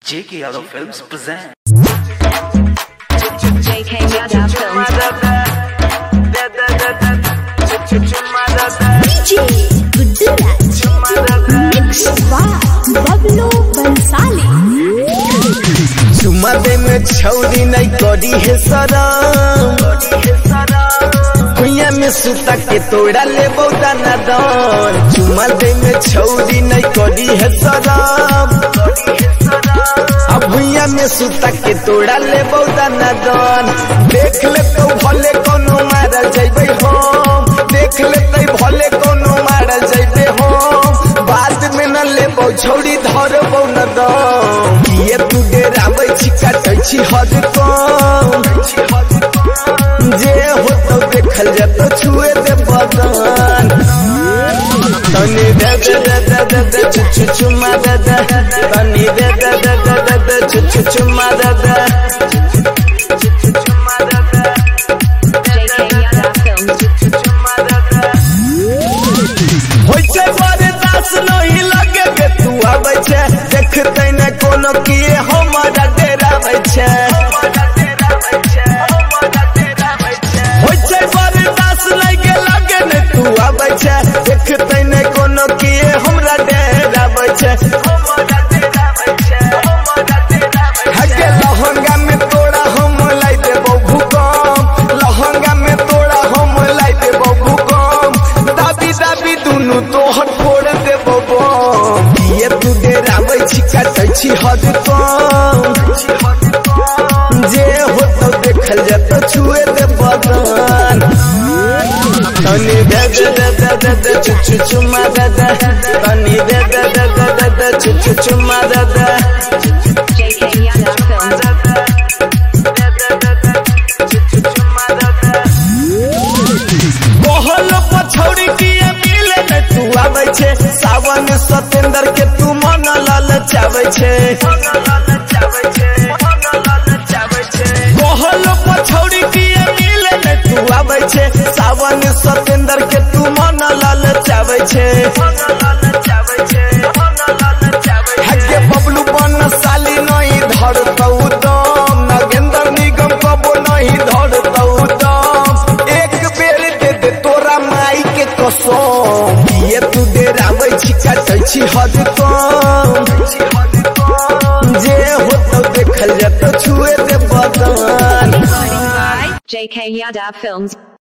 JK Yadav Films present. JK Yadav Films. DJ Gudaraj. Mix by Bablu Bansali. चुमा दे में छौरी नहीं करी है शरम, कुइया में सुता के तोड़ा ले बौदा नादान। चुमा दे में छौरी नहीं करी है शरम, अब भुइया में सुता के तोड़ा ले बौदा नादान। देख ले तो भले कोनो मारा जइबे हम, देख ले तो भले कोनो मारा जइबे हम। बाद में न ले बौ छौरी धर बौ नादान। ये तू डेराबै छी काटै छी हद कम, जे हो तो देखल जा तो छुए दे बदन। तनी दे दे दे दे दे दे चुचु चुमा दे दे, तनी दे दे दे दे दे दे चुचु चुमा दे दे। JK Yadav Films. होय छै बर्दाश्त नहीं लगे के तू आबै छै, देखतै न कोनो किए हमरा डेराबै छै। होय छै बर्दाश्त नहीं लगे न तू आबै छै, देखतै न कोनो किए हमरा डेराबै छै। हगे लहंगा में तोड़ा हम लाई देबौ भूकंप, लहंगा में तोड़ा हम लाई देबौ भूकंप। दाबी दाबी दुनु तोहर फोड़ देबौ बम। ये तू डेराबै छी काटै छी हद कम, जे हो तो देखल जा तो छुए दे बदन। तनी दे दे दे दे दे दे चुचु चुमा दे दे, तनी दे दे दे दे दे दे चुचु चुमा दे दे। JK Yadav Films. कहल पछौड़ी किए मिले न तू आबै छै, सावन सतेंद्र के तू मन ललचाबै छै। कहल पछौड़ी किए मिले न तू आबै छै, सावन सतेंद्र के तू मन ललचाबै छै। हगे बबलू बनसाली नहीं धरतौ दम, नागेंद्र निगम कबो नहीं धरतौ दम। एक बेर दे दे तोरा माई के कसम, ये तू डेराबै छी काटै छी हद कम। जे हो तो देखल जा तो छुए दे बदन। JK Yadav Films.